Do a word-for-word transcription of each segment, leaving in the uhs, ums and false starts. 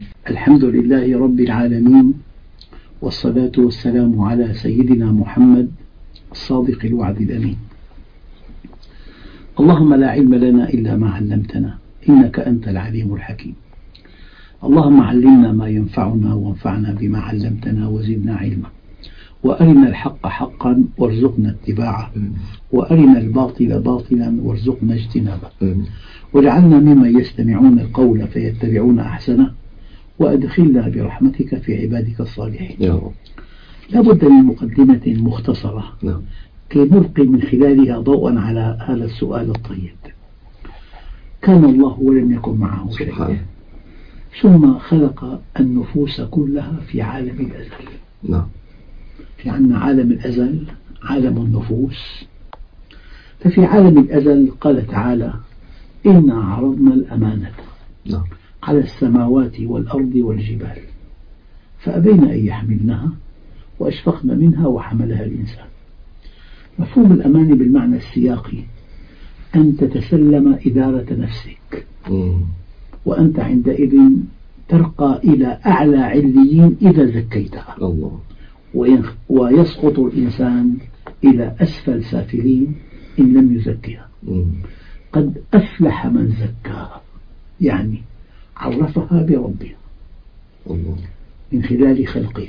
الحمد لله رب العالمين، والصلاة والسلام على سيدنا محمد الصادق الوعد الأمين. اللهم لا علم لنا إلا ما علمتنا إنك أنت العليم الحكيم. اللهم علمنا ما ينفعنا وانفعنا بما علمتنا وزدنا علما، وأرنا الحق حقا وارزقنا اتباعه، وأرنا الباطل باطلا وارزقنا اجتنابه، واجعلنا ممن يستمعون القول فيتبعون أحسنه، وأدخلنا برحمتك في عبادك الصالحين. لا بد من مقدمة مختصرة كي نلقي من خلالها ضوءا على هذا السؤال الطيب. كان الله ولم يكن معه شيء، ثم خلق النفوس كلها في عالم الأزل. نعم. في عندنا عالم الأزل، عالم النفوس. ففي عالم الأزل قال تعالى: إنا عرضنا الأمانة نعم. على السماوات والأرض والجبال فأبين أن يحملنها وأشفقن منها وحملها الإنسان. مفهوم الأمانة بالمعنى السياقي أن تتسلم إدارة نفسك، وأنت عندئذ ترقى إلى أعلى عليين إذا زكيتها، الله. ويسقط الإنسان إلى أسفل سافلين إن لم يزكها. قد أفلح من زكاها، يعني عرفها بربها الله من خلال خلقه،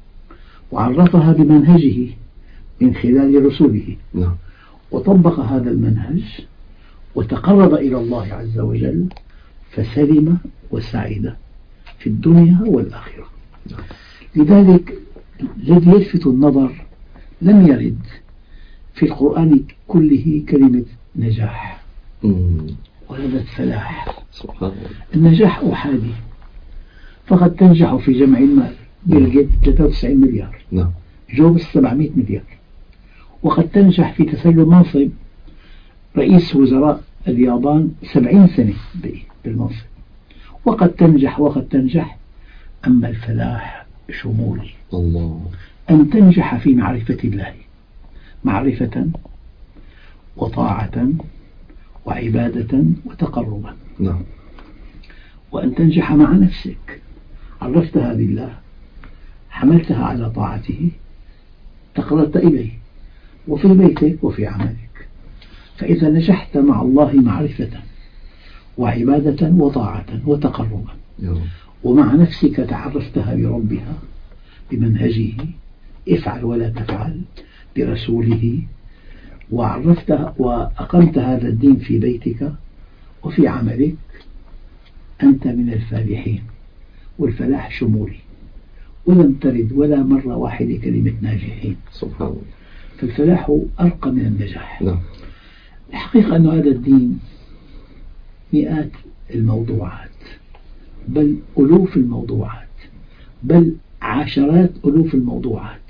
وعرفها بمنهجه من خلال رسوله نعم. وطبق هذا المنهج وتقرب إلى الله عز وجل فسلم وسعد في الدنيا والآخرة نعم. لذلك الذي يلفت النظر لم يرد في القرآن كله كلمة نجاح، وردت فلاح. سبحان الله. النجاح أحادي، فقد تنجح في جمع المال، بيل جيتس ثلاثة وتسعين مليار نعم. جوبز سبعمئة مليار، وقد تنجح في تسلم منصب رئيس وزراء اليابان سبعين سنة بالمنصب، وقد تنجح وقد تنجح. أما الفلاح شمولي، الله. أن تنجح في معرفة الله معرفة وطاعة وعبادة وتقربا نعم. وأن تنجح مع نفسك، عرفتها بالله، حملتها على طاعته، تقربت إليه، وفي بيتك وفي عملك. فإذا نجحت مع الله معرفة وعبادة وطاعة وتقربا نعم. ومع نفسك تعرفتها بربها بمنهجه، افعل ولا تفعل، برسوله، وعرفتها وأقمت هذا الدين في بيتك وفي عملك، أنت من الفالحين. والفلاح شمولي، ولم ترد ولا مرة واحدة كلمة ناجحين. سبحان الله. فالفلاح أرقى من النجاح نعم. الحقيقة أن هذا الدين مئات الموضوعات، بل ألوف الموضوعات، بل عشرات ألوف الموضوعات.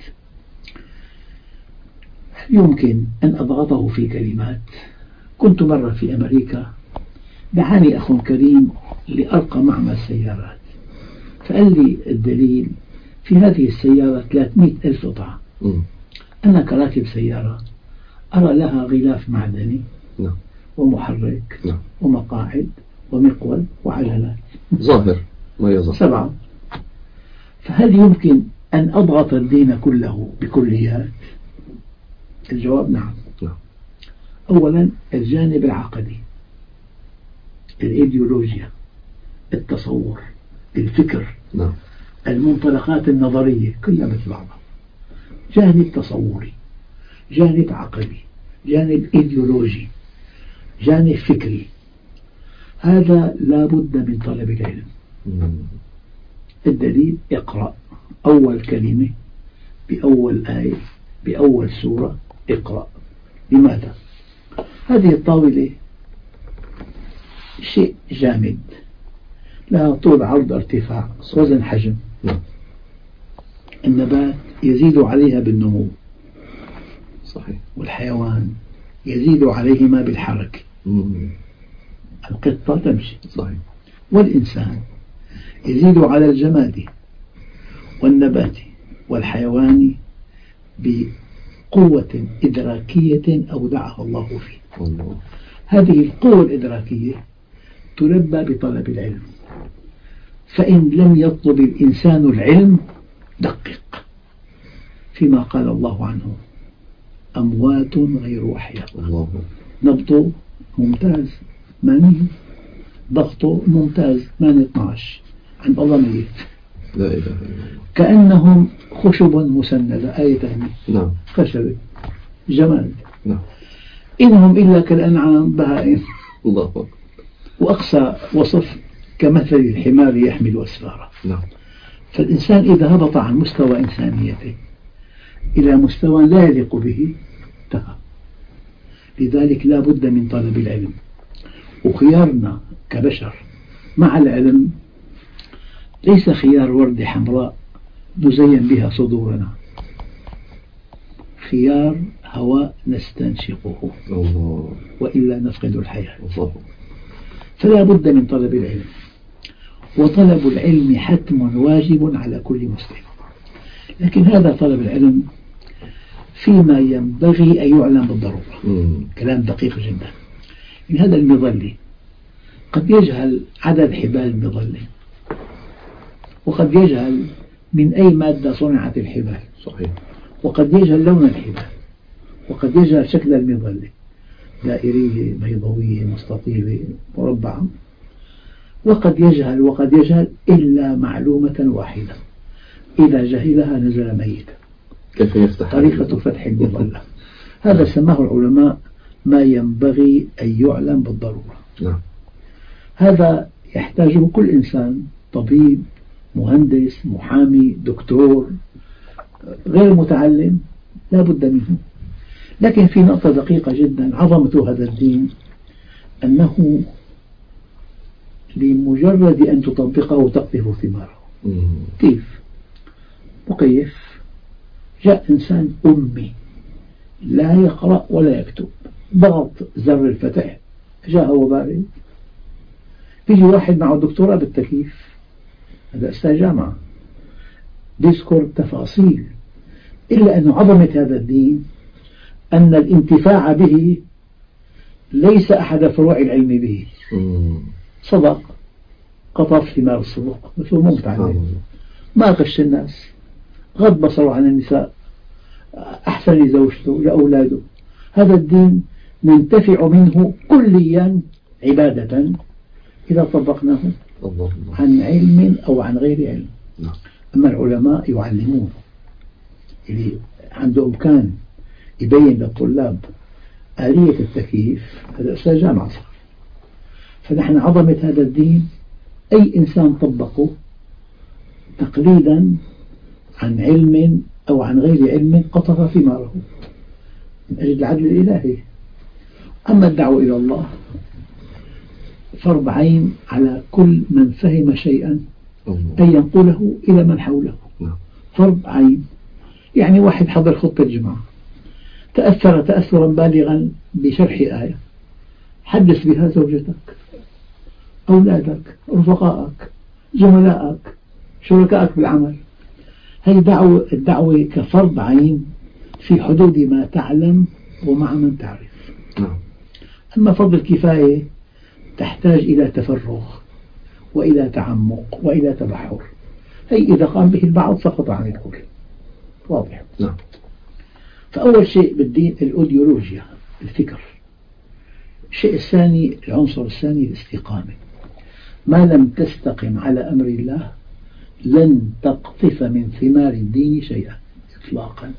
يمكن أن أضغطه في كلمات. كنت مرة في أمريكا، دعاني أخ كريم لأرقى معمل سيارات، فقال لي الدليل في هذه السيارة ثلاثمئة ألف قطعة. أنا كراكب سيارة أرى لها غلاف معدني لا. ومحرك لا. ومقاعد ومقود وعجلات، ظاهر ما يظهر سبعة. فهل يمكن أن أضغط الدين كله بكليات؟ الجواب نعم. لا. أولا الجانب العقدي، الإيديولوجيا، التصور، الفكر لا. المنطلقات النظرية كلها مثل بعضها. جانب تصوري، جانب عقدي، جانب إيديولوجي، جانب فكري. هذا لا بد من طلب العلم. الدليل اقرأ أول كلمة بأول آية بأول سورة، اقرأ. لماذا؟ هذه الطاولة شيء جامد، لها طول عرض ارتفاع وزن حجم. النبات يزيد عليها بالنمو صحيح، والحيوان يزيد عليهما بالحركة. القطة تمشي صحيح، والإنسان يزيد على الجماد والنبات والحيوان بقوة إدراكية أودعها الله فيه. الله. هذه القوة الإدراكية تلبى بطلب العلم، فإن لم يطلب الإنسان العلم دقق فيما قال الله عنه: أموات غير أحياء. نبضه ممتاز ثمانية، ضغطه ممتاز ثمانية اثني عشر، عند الله ميت. لا إله إلا الله. كأنهم خشب مسندة، آية ثانية. نعم. خشب جمال. نعم. إنهم إلا كالأنعام بهائم. الله أكبر. وأقصى وصف كمثل الحمار يحمل أسفارا. نعم. فالإنسان إذا هبط عن مستوى إنسانيته إلى مستوى لا يليق به انتهى. لذلك لا بد من طلب العلم، وخيارنا كبشر مع العلم ليس خيار وردة حمراء نزين بها صدورنا، خيار هواء نستنشقه الله. وإلا نفقد الحياة. الله. فلا بد من طلب العلم، وطلب العلم حتم واجب على كل مسلم. لكن هذا طلب العلم فيما ينبغي أن يعلم بالضرورة. مم. كلام دقيق جدا. من هذا المظلة قد يجهل عدد حبال المظلة، وقد يجهل من أي مادة صنعت الحبال. صحيح. وقد يجهل لون الحبال، وقد يجهل شكل المظلة، دائرية، بيضاوية، مستطيلة، مربعة. وقد يجهل وقد يجهل إلا معلومة واحدة إذا جهلها نزل ميتا: كيف يفتح طريقة فتح المظلة. هذا سماه العلماء ما ينبغي أن يعلم بالضرورة. نعم. هذا يحتاجه كل إنسان: طبيب، مهندس، محامي، دكتور، غير متعلم لا بد منه. لكن في نقطة دقيقة جدا: عظمة هذا الدين أنه لمجرد أن تطبقه تقطف ثماره. كيف؟ مكيف. جاء إنسان أمي لا يقرأ ولا يكتب، ضغط زر الفتح جاء هو بارد. يجي واحد معه دكتوراه بالتكييف، هذا أستاذ جامعة، بيذكر تفاصيل. إلا أن عظمة هذا الدين أن الانتفاع به ليس أحد فروع العلم به. صدق، قطف ثمار الصدق، مثل مو متعلم، ما غش الناس، غض بصره عن النساء، أحسن لزوجته لأولاده. هذا الدين ننتفع منه كليا عبادة إذا طبقناه عن علم أو عن غير علم. أما العلماء يعلمون، اللي عنده إمكان يبين للطلاب آلية التكييف، هذا أستاذ جامعة صار. فنحن عظمة هذا الدين أي إنسان طبقه تقليدا عن علم أو عن غير علم قطف ثماره من أجل العدل الإلهي. أما الدعوة إلى الله فرض عين على كل من فهم شيئا أن ينقله إلى من حوله، فرض عين. يعني واحد حضر خطبة الجمعة تأثر تأثرا بالغا بشرح آية، حدث بها زوجتك، أولادك، رفقائك، زملائك، شركائك بالعمل. هذه دعوة الدعوة كفرض عين في حدود ما تعلم ومع من تعرف. أما فرض الكفاية تحتاج إلى تفرغ وإلى تعمق وإلى تبحر. هي إذا قام به البعض سقط عن الكل. واضح؟ نعم. فأول شيء بالدين الأيديولوجيا، الفكر. الشيء الثاني، العنصر الثاني الاستقامة. ما لم تستقم على أمر الله لن تقطف من ثمار الدين شيئا إطلاقا.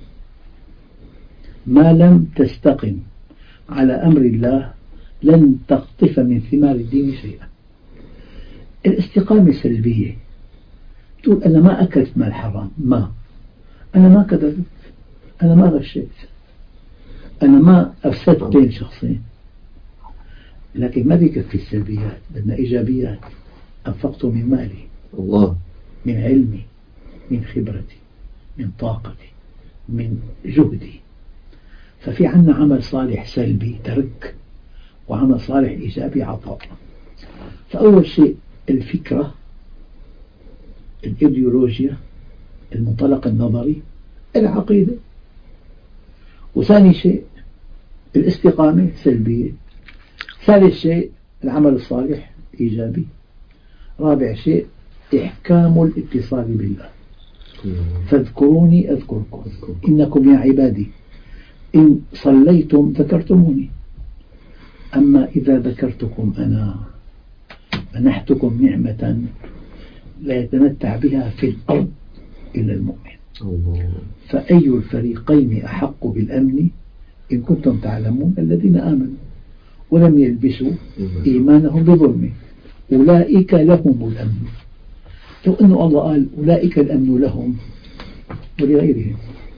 ما لم تستقم على أمر الله لن تقطف من ثمار الدين شيئا. الاستقامة سلبية، تقول أنا ما أكلت مال حرام، ما أنا ما كذبت، أنا ما غشيت، أنا ما أفسدت بين شخصين. لكن ما بيكفي السلبيات، بدنا إيجابيات. أنفقت من مالي، الله، من علمي، من خبرتي، من طاقتي، من جهدي. ففي عنا عمل صالح سلبي ترك، وعمل صالح إيجابي عطاء. فأول شيء الفكرة، الإيديولوجيا، المنطلق النظري، العقيدة. وثاني شيء الاستقامة سلبية. ثالث شيء العمل الصالح إيجابي. رابع شيء إحكام الاتصال بالله. فاذكروني أذكركم إنكم يا عبادي إن صليتم ذكرتموني. أما إذا ذكرتكم أنا منحتكم نعمة لا يتمتع بها في الأرض إلا المؤمن. الله. فأي الفريقين أحق بالأمن إن كنتم تعلمون الذين آمنوا ولم يلبسوا إيمانهم بظلم أولئك لهم الأمن. لو أن الله قال أولئك الأمن لهم ولغيرهم،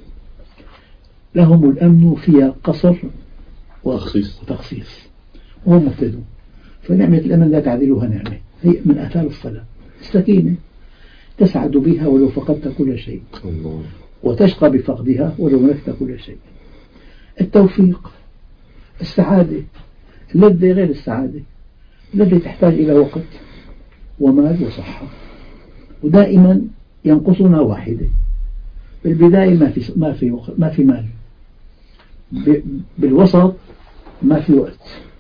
لهم الأمن فيها قصر وتخصيص وتخصيص وهو مبتدأ. فنعمة الأمن لا تعدلها نعمة، هي من آثار الصلاة. السكينة تسعد بها ولو فقدت كل شيء، الله. وتشقى بفقدها ولو ملكت كل شيء. التوفيق، السعادة، اللذة غير السعادة. اللذة تحتاج إلى وقت ومال وصحة، ودائما ينقصنا واحدة. بالبداية ما في ما في وقت ما في مال، بالوسط ما في وقت،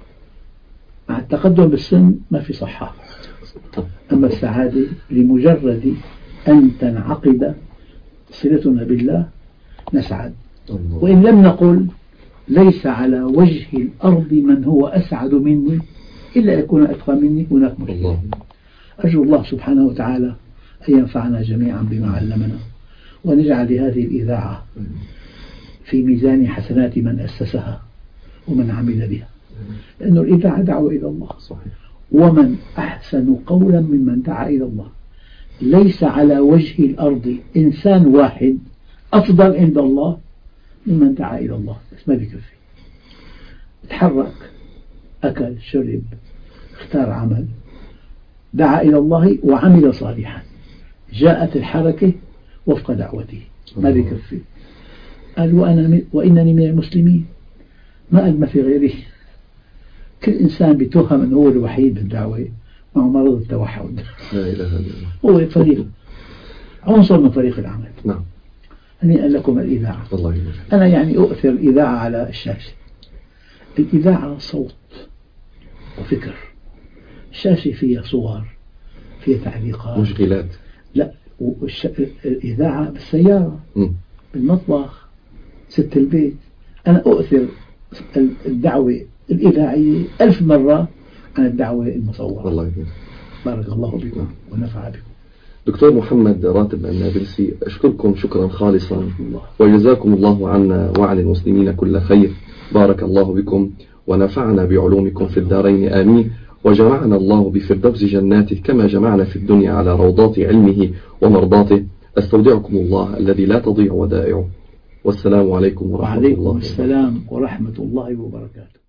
مع التقدم بالسن ما في صحة. أما السعادة لمجرد أن تنعقد صلتنا بالله نسعد. وإن لم نقل ليس على وجه الأرض من هو أسعد مني إلا يكون أتقى مني. هناك مشكلة. أرجو الله سبحانه وتعالى أن ينفعنا جميعا بما علمنا، ونجعل هذه الإذاعة في ميزان حسنات من أسسها ومن عمل بها، لأن الإذاعة دعوة إلى الله. ومن أحسن قولا ممن دعا إلى الله. ليس على وجه الأرض إنسان واحد أفضل عند الله ممن دعا إلى الله، بس ما بيكفي. تحرك، أكل، شرب، اختار عمل، دعا إلى الله وعمل صالحا، جاءت الحركة وفق دعوته، ما بيكفي. قال وأنا وإنني من المسلمين، ما قال ما في غيري. كل إنسان بيتوهم أنه هو الوحيد بالدعوة، معه مرض التوحد. لا إله إلا الله. هو فريق، عنصر من فريق العمل. نعم. هنيئا لكم الإذاعة. الله. أنا يعني أؤثر الإذاعة على الشاشة. الإذاعة صوت وفكر، الشاشة فيها صور، فيها تعليقات، مشغلات. لا، والش... الإذاعة بالسيارة، م. بالمطبخ، ست البيت. أنا أؤثر الدعوة الإذاعية ألف مرة عن الدعوة المصورة. الله يبارك. بارك الله بكم ونفع بكم. دكتور محمد راتب النابلسي، أشكركم شكرا خالصا، وجزاكم الله عنا وعن المسلمين كل خير. بارك الله بكم ونفعنا بعلومكم في الدارين آمين، وجمعنا الله بفردوس جناته كما جمعنا في الدنيا على روضات علمه ومرضاته. أستودعكم الله الذي لا تضيع ودائعه، والسلام عليكم ورحمة الله وبركاته. وعليكم السلام ورحمة الله وبركاته.